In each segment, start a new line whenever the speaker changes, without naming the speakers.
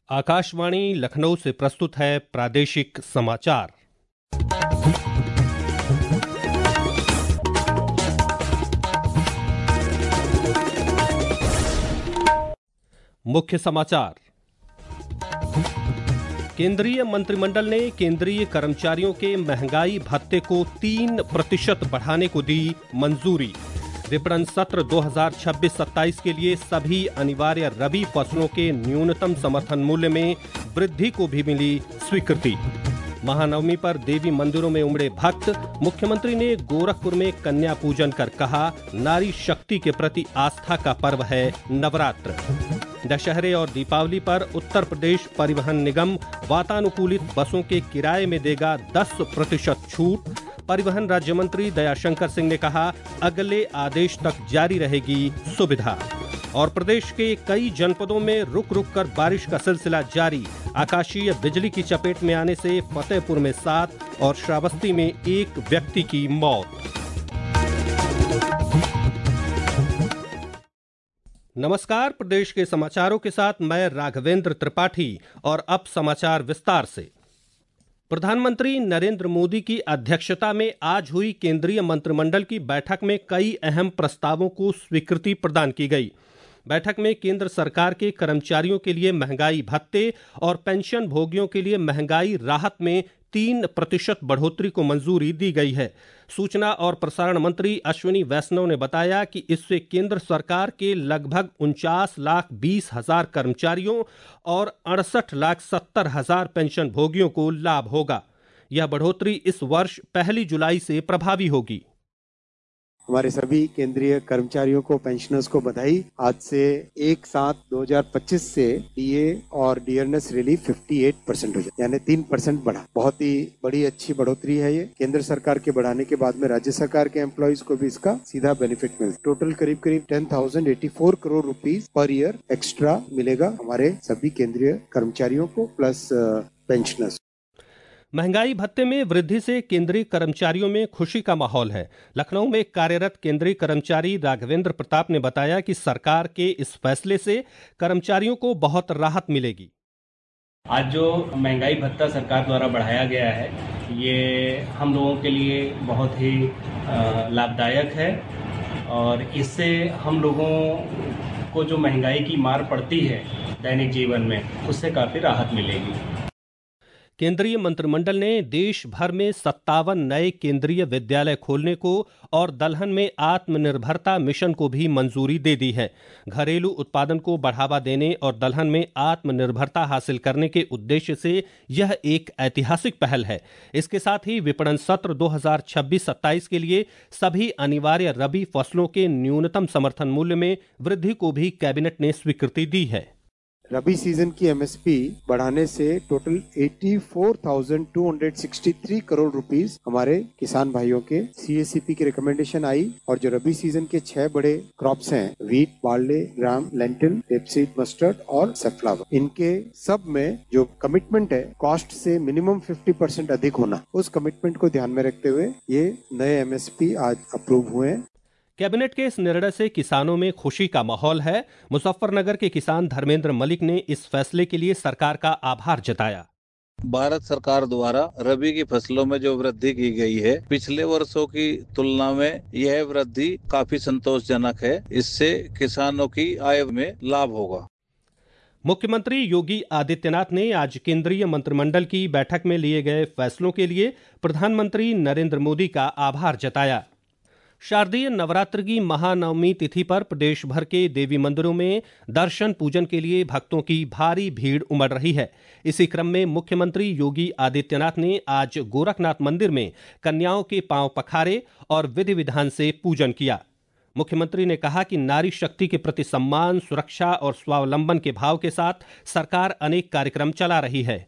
आकाशवाणी लखनऊ से प्रस्तुत है प्रादेशिक समाचार। मुख्य समाचार। केंद्रीय मंत्रिमंडल ने केंद्रीय कर्मचारियों के महंगाई भत्ते को 3% बढ़ाने को दी मंजूरी। विपणन सत्र 2026-27 के लिए सभी अनिवार्य रबी फसलों के न्यूनतम समर्थन मूल्य में वृद्धि को भी मिली स्वीकृति। महानवमी पर देवी मंदिरों में उमड़े भक्त। मुख्यमंत्री ने गोरखपुर में कन्या पूजन कर कहा, नारी शक्ति के प्रति आस्था का पर्व है नवरात्र। दशहरे और दीपावली पर उत्तर प्रदेश परिवहन निगम वातानुकूलित बसों के किराए में देगा 10% छूट। परिवहन राज्य मंत्री दयाशंकर सिंह ने कहा, अगले आदेश तक जारी रहेगी सुविधा। और प्रदेश के कई जनपदों में रुक रुक कर बारिश का सिलसिला जारी। आकाशीय बिजली की चपेट में आने से फतेहपुर में 7 और श्रावस्ती में 1 व्यक्ति की मौत। नमस्कार, प्रदेश के समाचारों के साथ मैं राघवेंद्र त्रिपाठी। और अब समाचार विस्तार से। प्रधानमंत्री नरेंद्र मोदी की अध्यक्षता में आज हुई केंद्रीय मंत्रिमंडल की बैठक में कई अहम प्रस्तावों को स्वीकृति प्रदान की गई। बैठक में केंद्र सरकार के कर्मचारियों के लिए महंगाई भत्ते और पेंशन भोगियों के लिए महंगाई राहत में 3% बढ़ोतरी को मंजूरी दी गई है। सूचना और प्रसारण मंत्री अश्विनी वैष्णव ने बताया कि इससे केंद्र सरकार के लगभग 49,20,000 कर्मचारियों और 68,70,000 पेंशन भोगियों को लाभ होगा। यह बढ़ोतरी इस वर्ष 1 जुलाई से प्रभावी होगी।
हमारे सभी केंद्रीय कर्मचारियों को, पेंशनर्स को बधाई। आज से 1/7/2025 से डीए और डियरनेस रिलीफ 58% हो जाए, यानी 3% बढ़ा। बहुत ही बड़ी अच्छी बढ़ोतरी है ये। केंद्र सरकार के बढ़ाने के बाद में राज्य सरकार के एम्प्लॉइज को भी इसका सीधा बेनिफिट मिले। टोटल करीब 10,084 crore rupees per year extra मिलेगा हमारे सभी केंद्रीय कर्मचारियों को प्लस पेंशनर्स।
महंगाई भत्ते में वृद्धि से केंद्रीय कर्मचारियों में खुशी का माहौल है। लखनऊ में कार्यरत केंद्रीय कर्मचारी राघवेंद्र प्रताप ने बताया कि सरकार के इस फैसले से कर्मचारियों को बहुत राहत मिलेगी।
आज जो महंगाई भत्ता सरकार द्वारा बढ़ाया गया है, ये हम लोगों के लिए बहुत ही लाभदायक है और इससे हम लोगों को जो महंगाई की मार पड़ती है दैनिक जीवन में, उससे काफ़ी राहत मिलेगी।
केंद्रीय मंत्रिमंडल ने देश भर में 57 नए केंद्रीय विद्यालय खोलने को और दलहन में आत्मनिर्भरता मिशन को भी मंजूरी दे दी है। घरेलू उत्पादन को बढ़ावा देने और दलहन में आत्मनिर्भरता हासिल करने के उद्देश्य से यह एक ऐतिहासिक पहल है। इसके साथ ही विपणन सत्र 2026-27 के लिए सभी अनिवार्य रबी फसलों के न्यूनतम समर्थन मूल्य में वृद्धि को भी कैबिनेट ने स्वीकृति दी है।
रबी सीजन की एमएसपी बढ़ाने से टोटल 84,263 करोड़ रुपीस हमारे किसान भाइयों के सीएसीपी की रिकमेंडेशन आई। और जो रबी सीजन के 6 बड़े क्रॉप्स हैं, wheat, barley, gram, lentil, rapeseed, mustard और सनफ्लावर, इनके सब में जो कमिटमेंट है कॉस्ट से मिनिमम 50% अधिक होना, उस कमिटमेंट को ध्यान में रखते हुए ये नए एमएसपी आज अप्रूव हुए हैं।
कैबिनेट के इस निर्णय से किसानों में खुशी का माहौल है। मुजफ्फरनगर के किसान धर्मेंद्र मलिक ने इस फैसले के लिए सरकार का आभार जताया।
भारत सरकार द्वारा रबी की फसलों में जो वृद्धि की गई है, पिछले वर्षों की तुलना में यह वृद्धि काफी संतोषजनक है। इससे किसानों की आय में लाभ होगा।
मुख्यमंत्री योगी आदित्यनाथ ने आज केंद्रीय मंत्रिमंडल की बैठक में लिए गए फैसलों के लिए प्रधानमंत्री नरेंद्र मोदी का आभार जताया। शारदीय नवरात्र की महानवमी तिथि पर प्रदेश भर के देवी मंदिरों में दर्शन पूजन के लिए भक्तों की भारी भीड़ उमड़ रही है। इसी क्रम में मुख्यमंत्री योगी आदित्यनाथ ने आज गोरखनाथ मंदिर में कन्याओं के पांव पखारे और विधि विधान से पूजन किया। मुख्यमंत्री ने कहा कि नारी शक्ति के प्रति सम्मान, सुरक्षा और स्वावलंबन के भाव के साथ सरकार अनेक कार्यक्रम चला रही है।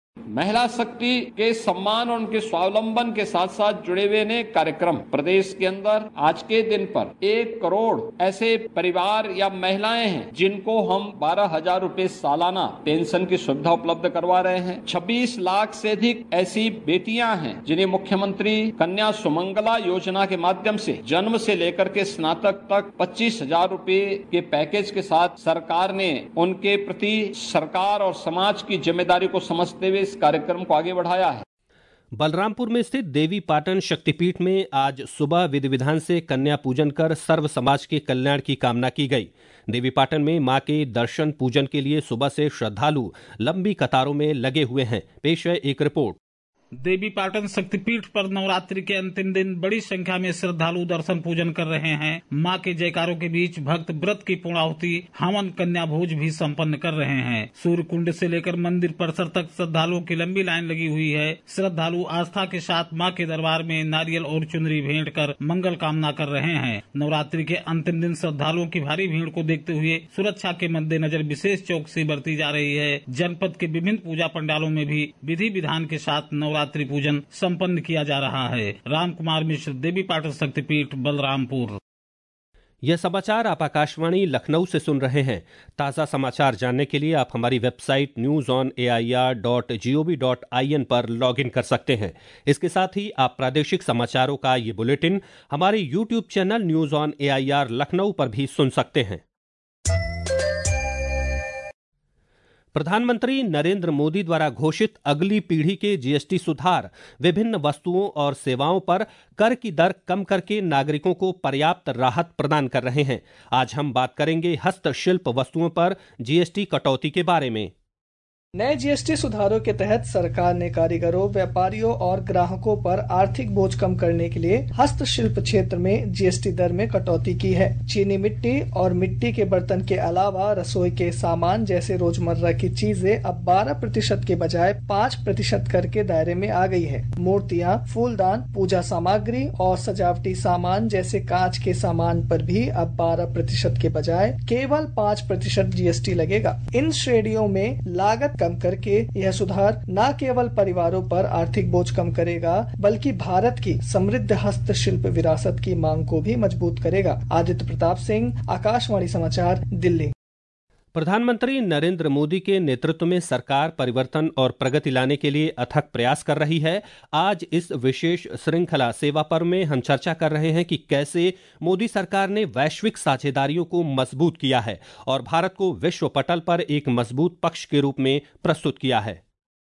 महिला शक्ति के सम्मान और उनके स्वावलंबन के साथ साथ जुड़े हुए ने कार्यक्रम प्रदेश के अंदर आज के दिन पर 1 करोड़ ऐसे परिवार या महिलाएं हैं जिनको हम 12,000 रुपए सालाना पेंशन की सुविधा उपलब्ध करवा रहे हैं। 26 लाख से अधिक ऐसी बेटियां हैं जिन्हें मुख्यमंत्री कन्या सुमंगला योजना के माध्यम से जन्म से लेकर के स्नातक तक 25,000 रुपए के पैकेज के साथ सरकार ने उनके प्रति सरकार और समाज की जिम्मेदारी को समझते हुए इस कार्यक्रम को आगे बढ़ाया है।
बलरामपुर में स्थित देवी पाटन शक्तिपीठ में आज सुबह विधि विधान से कन्या पूजन कर सर्व समाज के कल्याण की कामना की गई। देवी पाटन में मां के दर्शन पूजन के लिए सुबह से श्रद्धालु लंबी कतारों में लगे हुए हैं। पेश है एक रिपोर्ट।
देवी पाटन शक्तिपीठ पर नवरात्रि के अंतिम दिन बड़ी संख्या में श्रद्धालु दर्शन पूजन कर रहे हैं। मां के जयकारों के बीच भक्त व्रत की पूर्णाहुति हवन कन्या भोज भी संपन्न कर रहे हैं। सूर्य कुंड से लेकर मंदिर परिसर तक श्रद्धालुओं की लंबी लाइन लगी हुई है। श्रद्धालु आस्था के साथ मां के दरबार में नारियल और चुनरी भेंट कर मंगल कामना कर रहे हैं। नवरात्रि के अंतिम दिन श्रद्धालुओं की भारी भीड़ को देखते हुए सुरक्षा के मद्देनजर विशेष चौकसी बरती जा रही है। जनपद के विभिन्न पूजा पंडालों में भी विधि विधान के साथ नवरात्रि पूजन संपन्न किया जा रहा है। राम कुमार मिश्र, देवी पाटन शक्तिपीठ, बलरामपुर।
यह समाचार आप आकाशवाणी लखनऊ से सुन रहे हैं। ताज़ा समाचार जानने के लिए आप हमारी वेबसाइट newsonair.gov.in पर लॉगिन कर सकते हैं। इसके साथ ही आप प्रादेशिक समाचारों का ये बुलेटिन हमारे YouTube channel news on AIR Lucknow पर भी सुन सकते हैं। प्रधानमंत्री नरेंद्र मोदी द्वारा घोषित अगली पीढ़ी के जीएसटी सुधार विभिन्न वस्तुओं और सेवाओं पर कर की दर कम करके नागरिकों को पर्याप्त राहत प्रदान कर रहे हैं। आज हम बात करेंगे हस्तशिल्प वस्तुओं पर जीएसटी कटौती के बारे में।
नए जीएसटी सुधारों के तहत सरकार ने कारीगरों, व्यापारियों और ग्राहकों पर आर्थिक बोझ कम करने के लिए हस्तशिल्प क्षेत्र में जीएसटी दर में कटौती की है। चीनी मिट्टी और मिट्टी के बर्तन के अलावा रसोई के सामान जैसे रोजमर्रा की चीजें अब 12% के बजाय 5% कर के दायरे में आ गई है। मूर्तियां, फूलदान, पूजा सामग्री और सजावटी सामान जैसे कांच के सामान पर भी अब 12% के बजाय केवल 5% जीएसटी लगेगा। इन श्रेणियों में लागत कम करके यह सुधार न केवल परिवारों पर आर्थिक बोझ कम करेगा बल्कि भारत की समृद्ध हस्तशिल्प विरासत की मांग को भी मजबूत करेगा। आदित्य प्रताप सिंह, आकाशवाणी समाचार, दिल्ली।
प्रधानमंत्री नरेंद्र मोदी के नेतृत्व में सरकार परिवर्तन और प्रगति लाने के लिए अथक प्रयास कर रही है। आज इस विशेष श्रृंखला सेवा पर्व में हम चर्चा कर रहे हैं कि कैसे मोदी सरकार ने वैश्विक साझेदारियों को मजबूत किया है और भारत को विश्व पटल पर एक मजबूत पक्ष के रूप में प्रस्तुत किया है।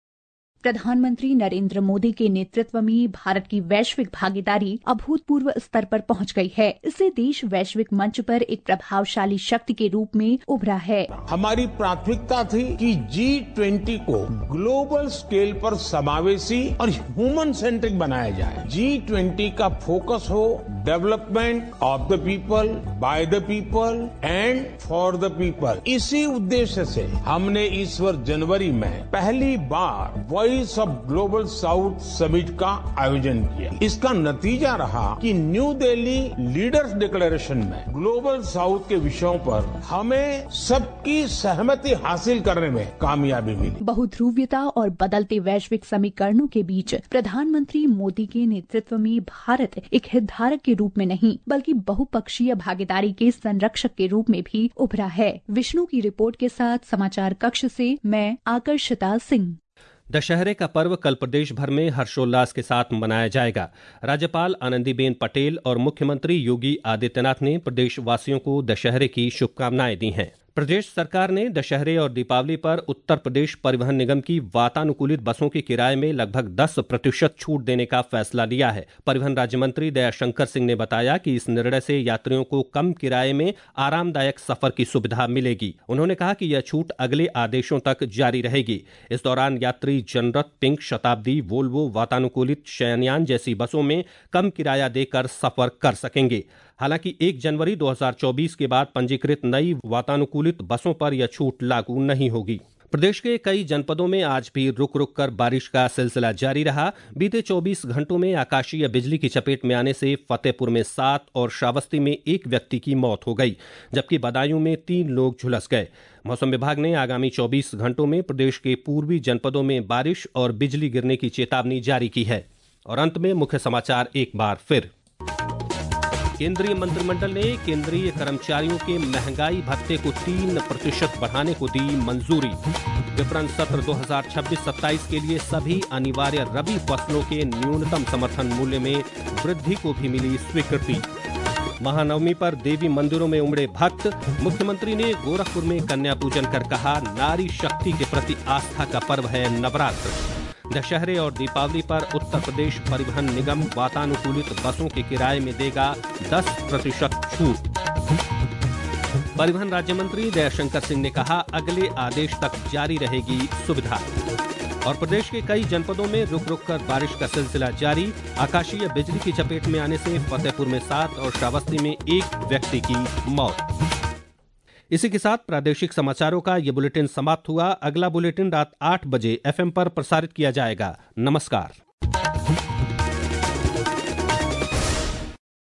प्रधानमंत्री नरेंद्र मोदी के नेतृत्व में भारत की वैश्विक भागीदारी अभूतपूर्व स्तर पर पहुंच गई है। इससे देश वैश्विक मंच पर एक प्रभावशाली शक्ति के रूप में उभरा है।
हमारी प्राथमिकता थी कि G20 को ग्लोबल स्केल पर समावेशी और ह्यूमन सेंट्रिक बनाया जाए। G20 का फोकस हो development of the people, by the people and for the people. इसी उद्देश्य से हमने इस वर्ष जनवरी में पहली बार voice of global south summit का आयोजन किया। इसका नतीजा रहा कि न्यू दिल्ली लीडर्स डिक्लेरेशन में ग्लोबल साउथ के विषयों पर हमें सबकी सहमति हासिल करने में कामयाबी मिली।
बहुध्रुवीयता और बदलते वैश्विक समीकरणों के बीच प्रधानमंत्री मोदी के नेतृत्व में भारत एक हितधारक के रूप में नहीं बल्कि बहुपक्षीय भागीदारी के संरक्षक के रूप में भी उभरा है। विष्णु की रिपोर्ट के साथ समाचार कक्ष से मैं आकर्षिता सिंह।
दशहरे का पर्व कल प्रदेश भर में हर्षोल्लास के साथ मनाया जाएगा। राज्यपाल आनंदीबेन पटेल और मुख्यमंत्री योगी आदित्यनाथ ने प्रदेशवासियों को दशहरे की शुभकामनाएं दी हैं। प्रदेश सरकार ने दशहरे और दीपावली पर उत्तर प्रदेश परिवहन निगम की वातानुकूलित बसों के किराए में लगभग 10% छूट देने का फैसला लिया है। परिवहन राज्य मंत्री दयाशंकर सिंह ने बताया कि इस निर्णय से यात्रियों को कम किराए में आरामदायक सफर की सुविधा मिलेगी। उन्होंने कहा कि यह छूट अगले आदेशों तक जारी रहेगी। इस दौरान यात्री जनरथ, पिंक, शताब्दी, वोल्वो वातानुकूलित शयनयान जैसी बसों में कम किराया देकर सफर कर सकेंगे। हालांकि 1 जनवरी 2024 के बाद पंजीकृत नई वातानुकूलित बसों पर यह छूट लागू नहीं होगी। प्रदेश के कई जनपदों में आज भी रुक रुक कर बारिश का सिलसिला जारी रहा। बीते 24 घंटों में आकाशीय बिजली की चपेट में आने से फतेहपुर में 7 और श्रावस्ती में 1 व्यक्ति की मौत हो गई, जबकि बदायूं में 3 लोग झुलस गए। मौसम विभाग ने आगामी 24 घंटों में प्रदेश के पूर्वी जनपदों में बारिश और बिजली गिरने की चेतावनी जारी की है। और अंत में मुख्य समाचार एक बार फिर। केंद्रीय मंत्रिमंडल ने केंद्रीय कर्मचारियों के महंगाई भत्ते को 3% बढ़ाने को दी मंजूरी। विपणन सत्र 2026-27 के लिए सभी अनिवार्य रबी फसलों के न्यूनतम समर्थन मूल्य में वृद्धि को भी मिली स्वीकृति। महानवमी पर देवी मंदिरों में उमड़े भक्त। मुख्यमंत्री ने गोरखपुर में कन्या पूजन कर कहा, नारी शक्ति के प्रति आस्था का पर्व है नवरात्र। दशहरे और दीपावली पर उत्तर प्रदेश परिवहन निगम वातानुकूलित बसों के किराए में देगा 10% छूट। परिवहन राज्य मंत्री दयाशंकर सिंह ने कहा, अगले आदेश तक जारी रहेगी सुविधा। और प्रदेश के कई जनपदों में रुक रुक कर बारिश का सिलसिला जारी। आकाशीय बिजली की चपेट में आने से फतेहपुर में 7 और श्रावस्ती में 1 व्यक्ति की मौत। इसी के साथ प्रादेशिक समाचारों का ये बुलेटिन समाप्त हुआ। अगला बुलेटिन रात 8 बजे FM पर प्रसारित किया जाएगा। नमस्कार।